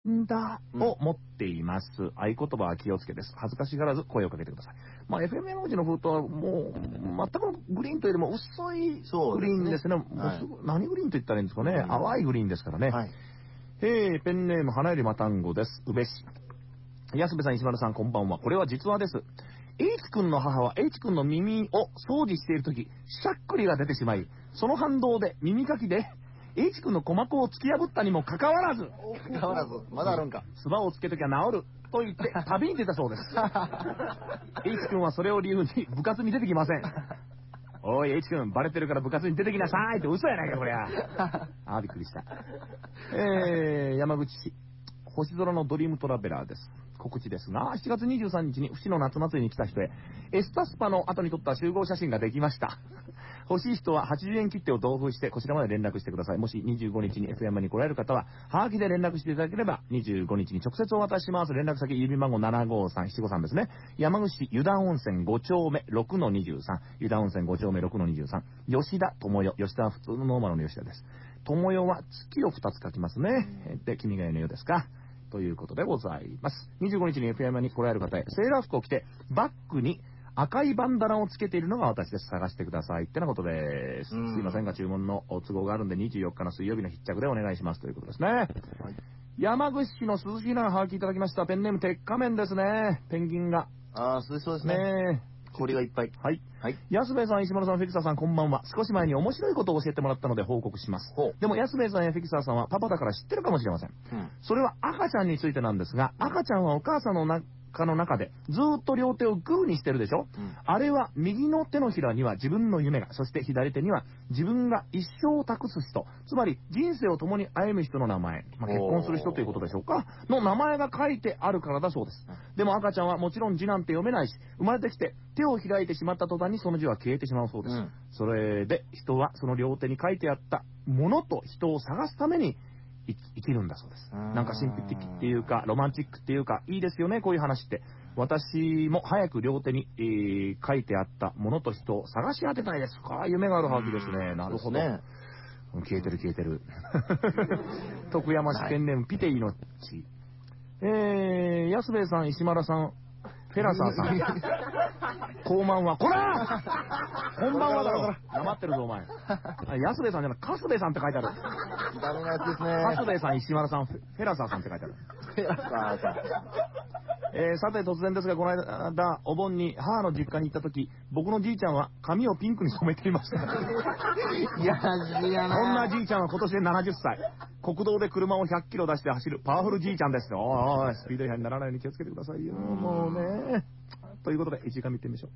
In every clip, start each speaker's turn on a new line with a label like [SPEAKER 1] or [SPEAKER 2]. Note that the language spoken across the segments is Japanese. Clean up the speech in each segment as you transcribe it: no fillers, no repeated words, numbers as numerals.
[SPEAKER 1] んだを持っています。合言葉は気をつけです。恥ずかしがらず声をかけてください。まあ、FM 文字の封筒はもう、全くグリーンというよりも薄いグリーンですね。何グリーンと言ったらいいんですかね。淡いグリーンですからね。はい、ペンネーム花よりまたんごです。宇部市。安部さん、石丸さん、こんばんは。これは実話です。H 君の母は H 君の耳を掃除しているとき、しゃっくりが出てしまい、その反動で耳かきで、H 君の鼓膜を突き破ったにもかかわらず、
[SPEAKER 2] まだあるんか。
[SPEAKER 1] 唾をつけときゃ治ると言って旅に出たそうです。H 君はそれを理由に部活に出てきません。おい、H 君、バレてるから部活に出てきなさいって嘘やないか、こりゃ。びっくりした。山口市。星空のドリームトラベラーです。告知ですが、7月23日に伏の夏祭りに来た人へ、エスタスパの後に撮った集合写真ができました。欲しい人は80円切手を同封して、こちらまで連絡してください。もし25日に FM に来られる方は、はがきで連絡していただければ、25日に直接お渡しします。連絡先、郵便番号753-753ですね。山口市湯田温泉5丁目 6-23。湯田温泉5丁目 6-23。吉田智代。吉田は普通のノーマルの吉田です。智代は月を2つ書きますね。で、君が代のようですか。ということでございます。25日に FM に来られる方へ、セーラー服を着て、バッグに赤いバンダナをつけているのが私です。探してください。ってなことです。すいませんが、注文の都合があるんで、24日の水曜日の必着でお願いします。ということですね。はい、山口市の涼しいながはがきいただきました。ペンネーム鉄仮面ですね。ペンギンが。
[SPEAKER 2] 涼しそうですね。氷がいっぱい。
[SPEAKER 1] はい。はい。安部さん、石丸さん、フェキサーさん、こんばんは。少し前に面白いことを教えてもらったので報告します。でも、安部さんやフェキサーさんはパパだから知ってるかもしれません。それは赤ちゃんについてなんですが、赤ちゃんはお母さんの中でずーっと両手をグーにしてるでしょ、あれは右の手のひらには自分の夢が、そして左手には自分が一生を託す人、つまり人生を共に歩む人の名前、結婚する人ということでしょうか、の名前が書いてあるからだそうです。でも赤ちゃんはもちろん字なんて読めないし、生まれてきて手を開いてしまった途端にその字は消えてしまうそうです。それで人はその両手に書いてあったものと人を探すために生きるんだそうです。なんか神秘的っていうかロマンチックっていうかいいですよね、こういう話って。私も早く両手に、書いてあったものと人を探し当てたいですか。夢があるはずですね。なるほど。消えてる。徳山市ペンネームピテイのち。安兵衛さん、石丸さん、フェラサーさん。こんばんは。こらこんばんはだろ。黙ってるぞ、お前。安兵衛さんじゃない、カスベさんって書いてある。
[SPEAKER 2] ダメなやつですね。
[SPEAKER 1] カスベさん、石丸さん、フェラサーさんって書いてある。
[SPEAKER 2] フェラサーさん。
[SPEAKER 1] さて突然ですが、この間、お盆に母の実家に行った時、僕のじいちゃんは髪をピンクに染めていました。
[SPEAKER 2] いやな。
[SPEAKER 1] こんなじいちゃんは今年で70歳。国道で車を100キロ出して走るパワフルじいちゃんですよ。おい、スピード違反にならないように気をつけてくださいよ。もうね。ということで、1時間見てみましょう。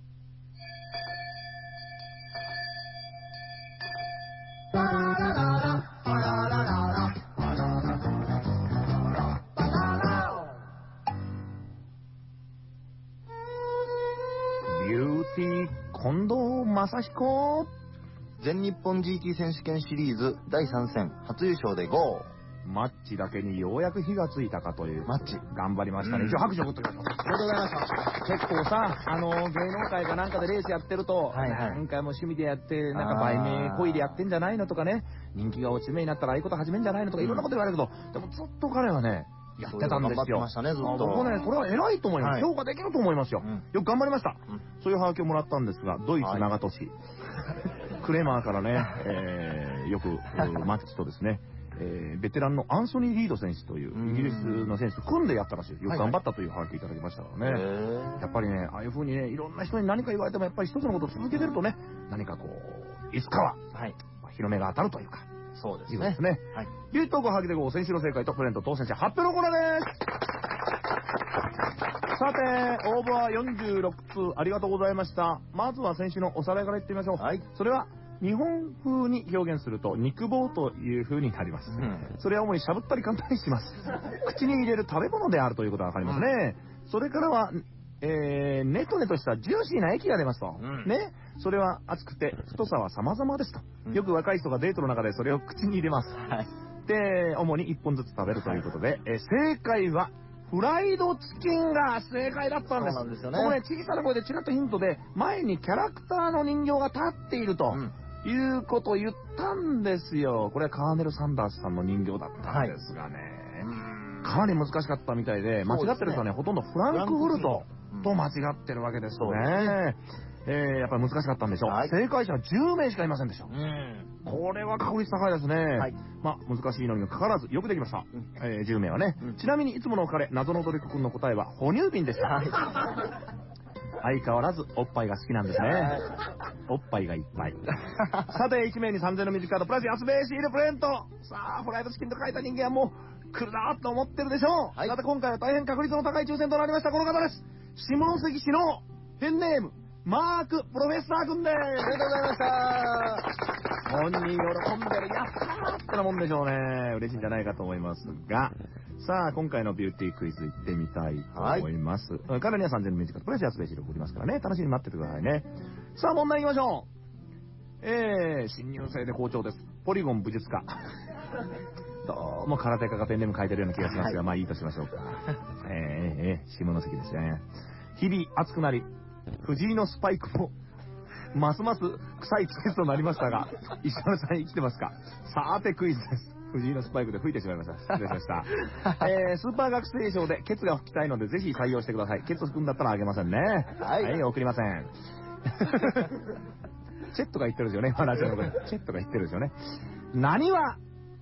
[SPEAKER 1] ビューティー近藤正彦。
[SPEAKER 2] 全日本 GT 選手権シリーズ第3戦初優勝でゴー。
[SPEAKER 1] マッチだけにようやく火がついたかという。
[SPEAKER 2] マッチ
[SPEAKER 1] 頑張りましたね。一応拍手を送ってください。
[SPEAKER 2] ありがとうございました。
[SPEAKER 1] 結構さ、芸能界かなんかでレースやってると、なんかもう趣味でやって、なんか売名恋でやってんじゃないのとかね、人気が落ち目になったらああいうこと始めんじゃないのとかいろんなこと言われるけど、でもずっと彼はね、やってたんですよ。
[SPEAKER 2] 頑張ってましたね、ずっと。
[SPEAKER 1] 僕ね、これは偉いと思います。評価できると思いますよ。よく頑張りました。そういうハガキをもらったんですが、ドイツ長門市、クレマーからね、よくマッチとですね、ベテランのアンソニー・リード選手というイギリスの選手と組んでやったらしい。よく頑張ったというハガキいただきましたからね。やっぱりね、ああいう風にね、いろんな人に何か言われてもやっぱり一つのことを続けてるとね、何かこう、いつかは、広めが当たるというか。
[SPEAKER 2] そうですね。
[SPEAKER 1] いいですね。ビュートークハガキで選手の正解とプレゼント当選者発表のコーナーです。さて、応募は46通ありがとうございました。まずは先週のおさらいから言ってみましょう。それは、日本風に表現すると肉棒という風になります。それは主にしゃぶったり簡単にします。口に入れる食べ物であるということがわかりますね。それからは、ネトネトしたジューシーな液が出ますと。ね。それは熱くて太さは様々ですと。よく若い人がデートの中でそれを口に入れます。で、主に1本ずつ食べるということで、正解は、フライドチキンが正解だったんです。
[SPEAKER 2] そうなんですよね。
[SPEAKER 1] 僕ね、小さな声でチラッとヒントで、前にキャラクターの人形が立っていると。いうことを言ったんですよ。これはカーネル・サンダースさんの人形だったんですがね。 かなり難しかったみたいで、間違ってる人はね、ほとんどフランクフルトと間違ってるわけですね。やっぱり難しかったんでしょう。正解者は10名しかいませんでした。これは確率高いですね。まあ、難しいのにもかかわらず、よくできました。10名はね。ちなみに、いつものお彼、謎の踊り子くんの答えは、哺乳瓶でした。相変わらず、おっぱいが好きなんですね。おっぱいがいっぱい。さて、1名に3000のミュージックカード、プラス安部シールプレゼント。さあ、フライドチキンと書いた人間はもう、来るなと思ってるでしょう。さて、今回は大変確率の高い抽選となりました、この方です。下関市のペンネーム、マークプロフェッサー君です。ありがとうございました。本人喜んでる。やったーってなもんでしょうね。嬉しいんじゃないかと思いますが。さあ、今回のビューティークイズ行ってみたいと思います。彼には3000のミュージックプラス安部シール送りますからね。楽しみに待っててくださいね。さあ、問題行きましょう。新入生で好調です。ポリゴン武術家。どうも空手家がペンネーム書いてるような気がしますが、まあいいとしましょうか。下関ですね。日々暑くなり、藤井のスパイクも、ますます臭い季節となりましたが、石原さん生きてますか？さてクイズです。藤井のスパイクで吹いてしまいました。失礼しました。スーパー学生賞でケツが吹きたいのでぜひ採用してください。ケツ吹くんだったらあげませんね。はい、送りません。チェットが言ってるんですよね。ラジオの声。チェットが言ってるんですよね。何は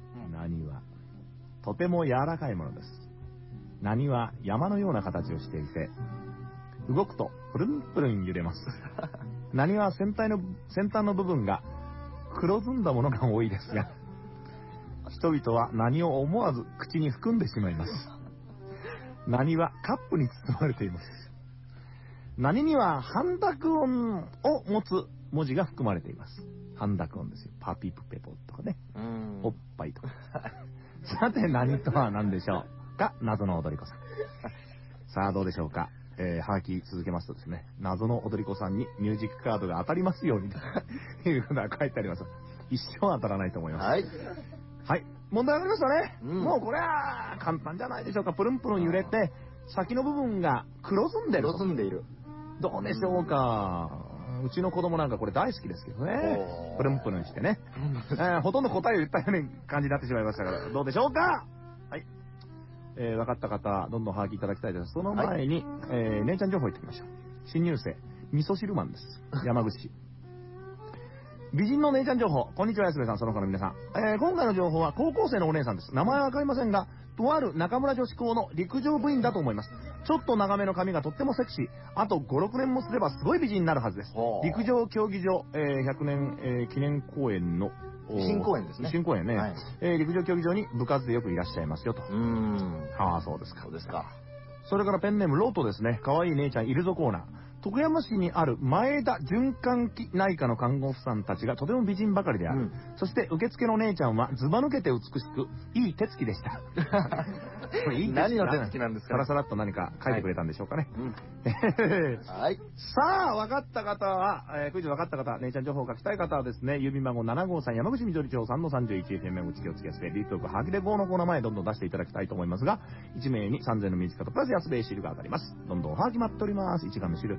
[SPEAKER 1] とても柔らかいものです。何は山のような形をしていて、動くとプルンプルン揺れます。何は先端の部分が黒ずんだものが多いですが、人々は何を思わず口に含んでしまいます。何はカップに包まれています。何には半濁音を持つ文字が含まれています。半濁音ですよ。パピプペポとかね。おっぱいとか。さて何とは何でしょうか？謎の踊り子さん。さあどうでしょうか？はがき続けますとですね、謎の踊り子さんにミュージックカードが当たりますようにということが書いてあります。一生当たらないと思います。はい。はい。問題ありましたね。もうこれは簡単じゃないでしょうか。プルンプルン揺れて、先の部分が黒ずんでる。黒ずんでいる。どうでしょうか。うちの子供なんかこれ大好きですけどね。プルンプルンしてね。ほとんど答えを言ったような感じになってしまいましたから、どうでしょうか。はい。分かった方、どんどんハガキいただきたいです。その前に、姉ちゃん情報いってきましょう。新入生、味噌汁マンです。山口市。美人の姉ちゃん情報。こんにちは、安部さん、その他の皆さん。今回の情報は高校生のお姉さんです。名前はわかりませんが、とある中村女子校の陸上部員だと思います。ちょっと長めの髪がとってもセクシー。あと5、6年もすればすごい美人になるはずです。陸上競技場、100年、記念公園の新公園ですね。新公園ね。はい、陸上競技場に部活でよくいらっしゃいますよと。ああ、そうですか。そうですか。それからペンネームロートですね。可愛い姉ちゃんいるぞコーナー。徳山市にある前田循環器内科の看護婦さんたちがとても美人ばかりである。そして受付の姉ちゃんはずば抜けて美しく、いい手つきでした。何の手つきなんですか？さらさらっと何か書いてくれたんでしょうかね。はい。さあ、分かった方は、クイズ分かった方、姉ちゃん情報を書きたい方はですね、郵便番号753山口緑町3の31、FM 口気をつけて、リートークハキレ号のコーナー前どんどん出していただきたいと思いますが、1名に3000のミュージックとプラス安部シールが当たります。どんどんおはぎ待っております。一眼のシールです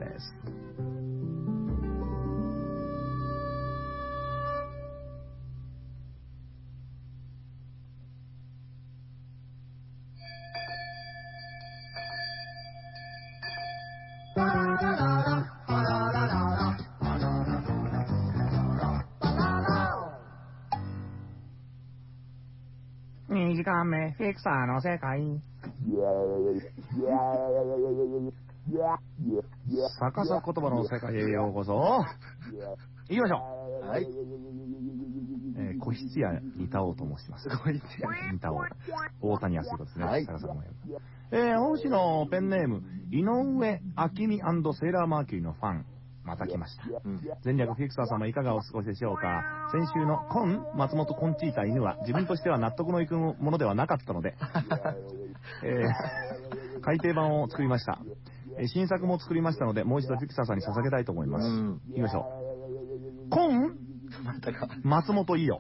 [SPEAKER 1] 。2時間目フィクサーの世界。逆さ言葉の世界へようこそ。行きましょう。はい。小質屋にたおうと申します。小質屋にたおう。大谷康彦ですね。はい。逆さ言葉。本市のペンネーム、井上明美&セーラーマーキュリーのファン。また来ました。全略フィクサー様いかがお過ごしでしょうか。先週の松本コンチータ犬は自分としては納得のいくものではなかったので、改訂版を作りました。新作も作りましたので、もう一度フィクサーさんに捧げたいと思います。行きましょう。松本伊代。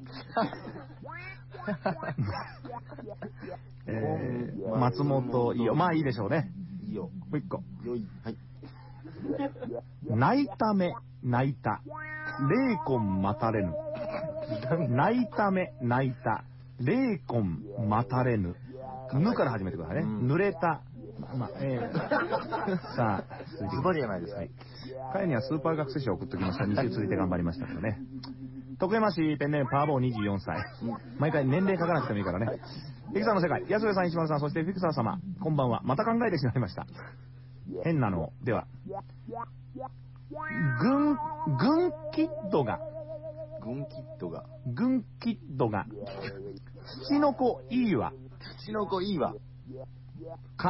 [SPEAKER 1] 松本伊代。まあいいでしょうね。もう一個。はい。泣いた目、泣いた。霊魂待たれぬ。泣いた目、泣いた。霊魂待たれぬ。 ぬから始めてくださいね。濡れた。さあ、
[SPEAKER 2] ズバリじゃないですか。
[SPEAKER 1] 彼にはスーパー学生賞を送っときました。2週続いて頑張りましたからね。徳山市ペンネームパーボー24歳。毎回年齢書かなくてもいいからね。フィクサーの世界、安部さん、石丸さん、そしてフィクサー様、こんばんは。また考えてしまいました。変なのでは、軍キッドが、土の子いいわ。か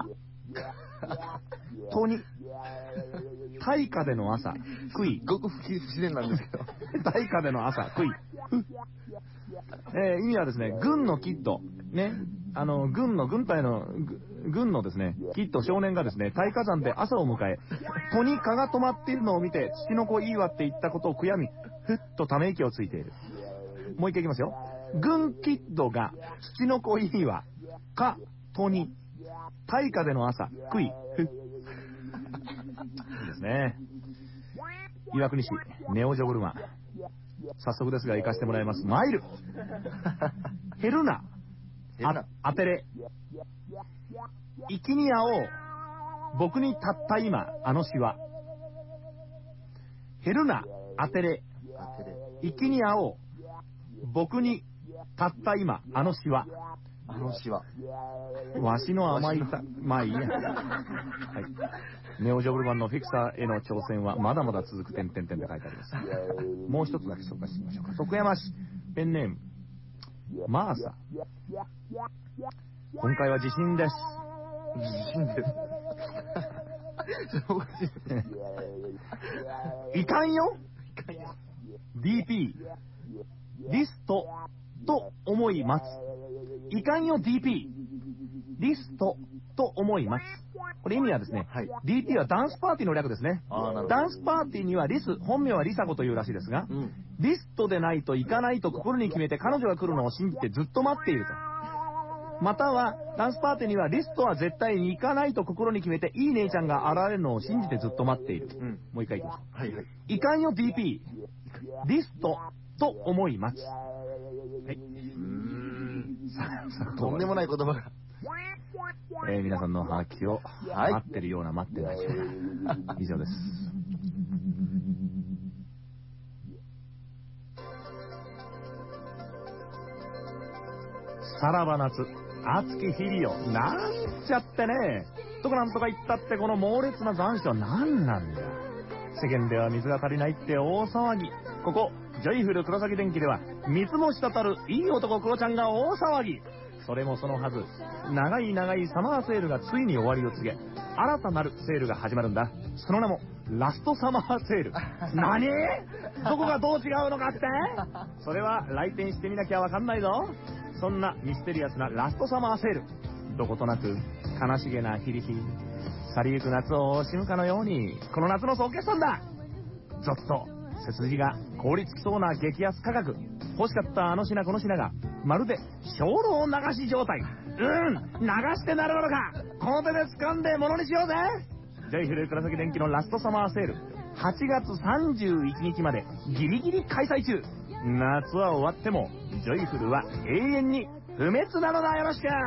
[SPEAKER 1] とに大火での朝食い。
[SPEAKER 2] ごく不自然なんですけど。
[SPEAKER 1] 大火での朝食い。意味はですね、軍のキッドね、軍のですね、キッド少年がですね、大火山で朝を迎え、戸に蚊が止まっているのを見て、土の子いいわって言ったことを悔やみ、ふっとため息をついている。もう一回いきますよ。軍キッドが土の子いいわ、か、戸に大火での朝食い。ふっ。いいですね。岩国市ネオジョグルマン。早速ですが行かせてもらいます。マイル。ヘルナ。当てれ。生きにあおう。僕にたった今あの詩は。ヘルナ。当てれ。生きにあおう。僕にたった今あの詩は。わしの甘いまあいいや。はい。ネオジョブルマンのフィクサーへの挑戦はまだまだ続く点々点で書いてあります。もう一つだけ紹介してみましょうか。徳山市ペンネームマーサ。今回は地震です。いかんよ DP リストと思います。いかんよ DP リストと思います。これ意味はですね、はい、DP はダンスパーティーの略ですね。ダンスパーティーにはリス、本名はリサ子というらしいですが、リストでないと行かないと心に決めて彼女が来るのを信じてずっと待っていると。またはダンスパーティーにはリストは絶対に行かないと心に決めていい姉ちゃんが現れるのを信じてずっと待っている。もう一回いきましょう。はいはい。いかんよ DP リストと思います。はい。
[SPEAKER 2] とんでもない言葉が。
[SPEAKER 1] 皆さんのハガキを待ってるような待ってないような、以上です。さらば夏熱き日々よ、なんちゃってね。とかなんとか言ったってこの猛烈な残暑は何なんだ。世間では水が足りないって大騒ぎ。ここジョイフル黒崎電機では水も滴るいい男クロちゃんが大騒ぎ。それもそのはず、長い長いサマーセールがついに終わりを告げ、新たなるセールが始まるんだ。その名もラストサマーセール。何？どこがどう違うのかって？それは来店してみなきゃわかんないぞ。そんなミステリアスなラストサマーセール、どことなく悲しげなヒリヒリ、去りゆく夏を惜しむかのようにこの夏の総決算だ。ゾッと背筋が凍りつきそうな激安価格。欲しかったあの品この品がまるで精霊流し状態。流してなるものか。この手で掴んでものにしようぜ。ジョイフル黒崎電機のラストサマーセール、8月31日までギリギリ開催中。夏は終わってもジョイフルは永遠に不滅なのだ。よろしく。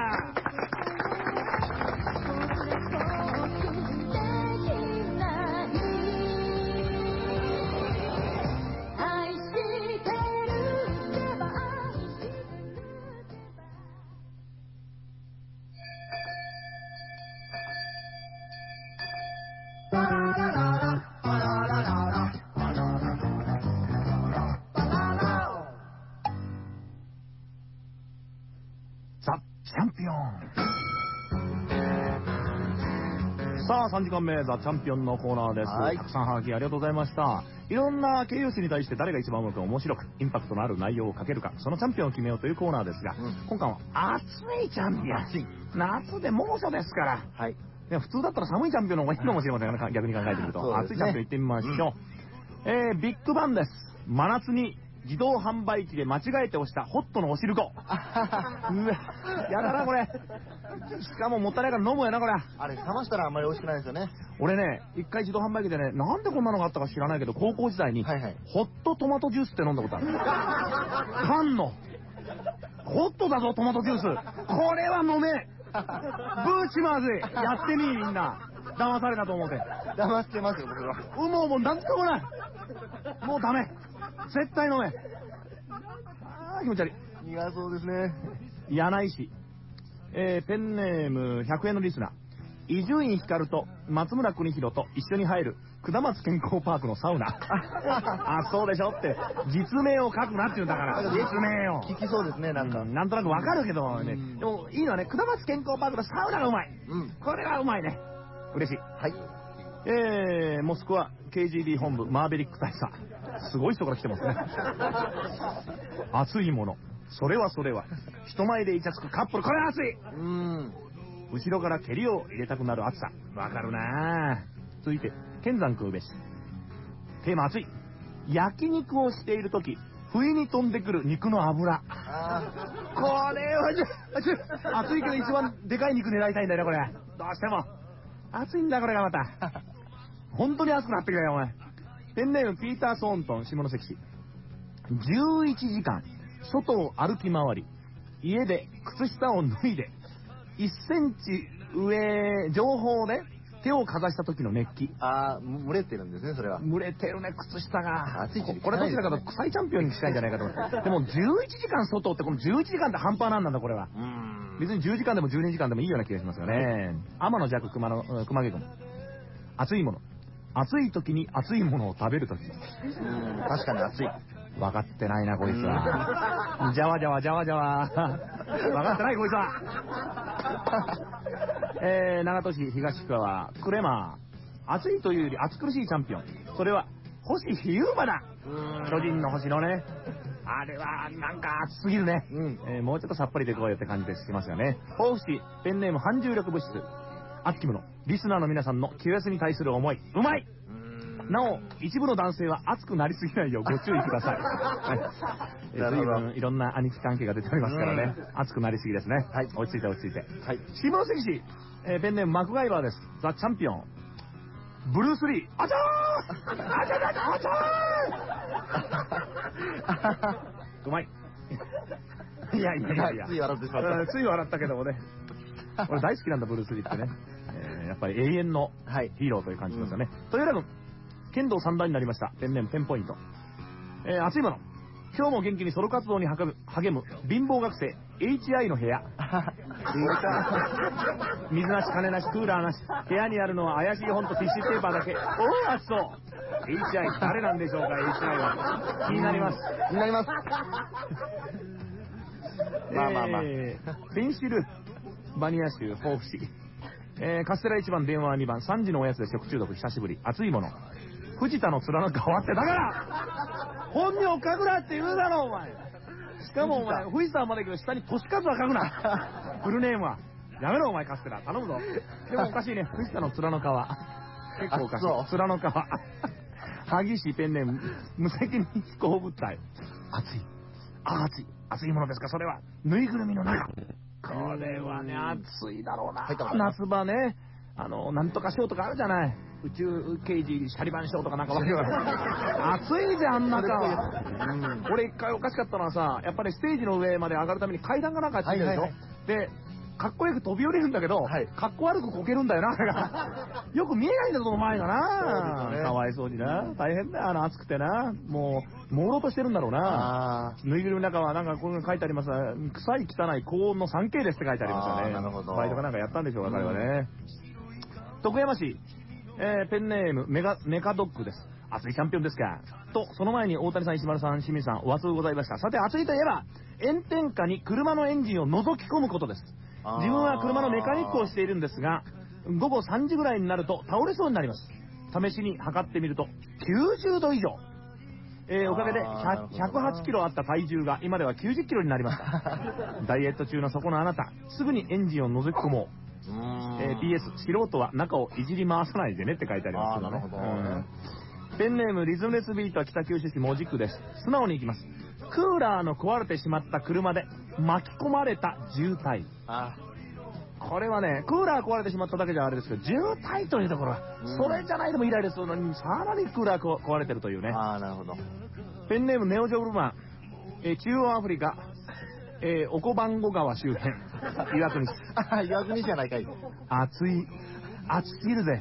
[SPEAKER 1] さあ3時間目ザ・チャンピオンのコーナーです。たくさんハガキありがとうございました。いろんな形容詞に対して誰が一番うまく面白くインパクトのある内容を書けるか、そのチャンピオンを決めようというコーナーですが、今回は暑いチャンピオン。夏で猛暑ですから、はい、普通だったら寒いチャンピオンの方がいいかもしれませんが、逆に考えてみると、暑いチャンピオン行ってみましょう。ビッグバンです。真夏に自動販売機で間違えて押したホットのおしるこ。うわ、やだなこれ。しかももったいないから飲むやなこれ。
[SPEAKER 2] あれ冷ましたらあんまり美味しくないですよね。
[SPEAKER 1] 俺ね、一回自動販売機でね、なんでこんなのがあったか知らないけど、高校時代にホットトマトジュースって飲んだことある。缶のホットだぞトマトジュース、これは飲め。 ブチまずい。やってみ、みんな。騙されたと思うて。
[SPEAKER 2] 騙してますよ、僕は。
[SPEAKER 1] もうなんともない。もうダメ。絶対飲め。気持ち悪い。
[SPEAKER 2] 苦そうですね。
[SPEAKER 1] 柳井市。ペンネーム100円のリスナー。伊集院光と松村邦弘と一緒に入る下松健康パークのサウナ。あ、そうでしょって。実名を書くなって言うんだから。実名を。
[SPEAKER 2] 聞きそうですね、なんか。
[SPEAKER 1] なんとなくわかるけどね。でもいいのはね、下松健康パークのサウナがうまい。これがうまいね。嬉しい。
[SPEAKER 2] はい。
[SPEAKER 1] モスクワ KGB 本部マーベリック大佐。すごい人から来てますね。熱いもの。それは人前でイチャつくカップル。これ熱い。後ろから蹴りを入れたくなる熱さ。わかるなぁ。続いて、剣山空べし。テーマ熱い。焼肉をしているとき、不意に飛んでくる肉の脂。これは熱いけど一番でかい肉狙いたいんだよね、これ。どうしても。熱いんだ、これがまた。本当に熱くなってくれよ、お前。ペンネームピーター・ソーントン、下関市。11時間、外を歩き回り、家で靴下を脱いで、1センチ上、上方で手をかざした時の熱気。
[SPEAKER 2] 蒸れてるんですね、それは。
[SPEAKER 1] 蒸れてるね、靴下が。
[SPEAKER 2] 暑い時期
[SPEAKER 1] これどちらかと臭いチャンピオンに近いんじゃないかと思って。でも11時間外って、この11時間って半端なんだ、これは。別に10時間でも12時間でもいいような気がしますよね。天の弱熊毛君。熱いもの。暑い時に熱いものを食べる時。
[SPEAKER 2] 確かに暑い。
[SPEAKER 1] 分かってないな、こいつは。じゃわじゃわ。分かってない、こいつは。長門市東区はクレマー。暑いというより暑苦しいチャンピオン。それは星飛雄馬だ。巨人の星のね。あれはなんか暑すぎるね。もうちょっとさっぱりでこうよって感じでしますよね。甲府市ペンネーム反重力物質。熱き者。リスナーの皆さんの QS に対する思い。うまい。なお、一部の男性は熱くなりすぎないようご注意ください。随分いろんな兄貴関係が出ておりますからね。熱くなりすぎですね。はい。落ち着いて。はい。下関市、ペンネームマクガイバーです。ザ・チャンピオン。ブルース・リー。あちゃーうまい。いや。
[SPEAKER 2] つい笑ってしまった。
[SPEAKER 1] つい笑ったけどもね。俺大好きなんだ、ブルース・リーってね。やっぱり永遠のヒーローという感じですよね。というよりも、剣道3段になりました。ペンネーム10ポイント。熱いもの。今日も元気にソロ活動に励む貧乏学生 HI の部屋。水なし金なしクーラーなし。部屋にあるのは怪しい本とティッシュペーパーだけ。熱そう。HI 誰なんでしょうか、HI は。気になります。
[SPEAKER 2] まあ。
[SPEAKER 1] ペンシルバニア州甲府市。カステラ1番電話2番3時のおやつで食中毒久しぶり。熱いもの。藤田の面の皮ってだから本名書くなって言うだろお前。しかもお前藤田まで行く下に年数は書くな。フルネームはやめろお前。カステラ頼むぞ。でもおかしいね、藤田の面の皮結構おかしい。面の皮。萩市ペンネーム無責任飛行物体。熱いものですか。それはぬいぐるみの中。これはね、暑いだろうな。夏場ね、なんとかショーとかあるじゃない。宇宙刑事シャリバンショーとかなんかわけわかんない。暑いぜ、あん中は。俺一回おかしかったのはさ、やっぱりステージの上まで上がるために階段がなんかついてるでしょ。で、かっこよく飛び降りるんだけど、かっこ悪くこけるんだよな。よく見えないんだぞ、お前がな。かわいそうにな。大変だよ、暑くてな。もう、朦朧としてるんだろうな。ぬいぐるみの中はなんかこういうの書いてあります。臭い汚い高温の 3K ですって書いてありますよね。
[SPEAKER 2] なるほど。
[SPEAKER 1] バイトかなんかやったんでしょうか、彼はね。徳山市、ペンネームメカドッグです。熱いチャンピオンですか。と、その前に大谷さん、石丸さん、清水さん、お熱うございました。さて、熱いといえば、炎天下に車のエンジンを覗き込むことです。自分は車のメカニックをしているんですが、午後3時ぐらいになると倒れそうになります。試しに測ってみると、90度以上。おかげで108キロあった体重が今では90キロになりました。ダイエット中のそこのあなた、すぐにエンジンを覗き込もう。PS、素人は中をいじり回さないでねって書いてありますけどね。ペンネームリズムレスビートは北九州市門司区です。素直に行きます。クーラーの壊れてしまった車で巻き込まれた渋滞。これはね、クーラー壊れてしまっただけじゃあれですけど、渋滞というところは、それじゃないでもイライラするのに、さらにクーラー壊れてるというね。
[SPEAKER 2] なるほど。
[SPEAKER 1] ペンネームネオジョブルマン、中央アフリカ、オコバンゴ川周辺。 岩国市。
[SPEAKER 2] 岩国市じゃないかい。
[SPEAKER 1] 暑すぎるぜ。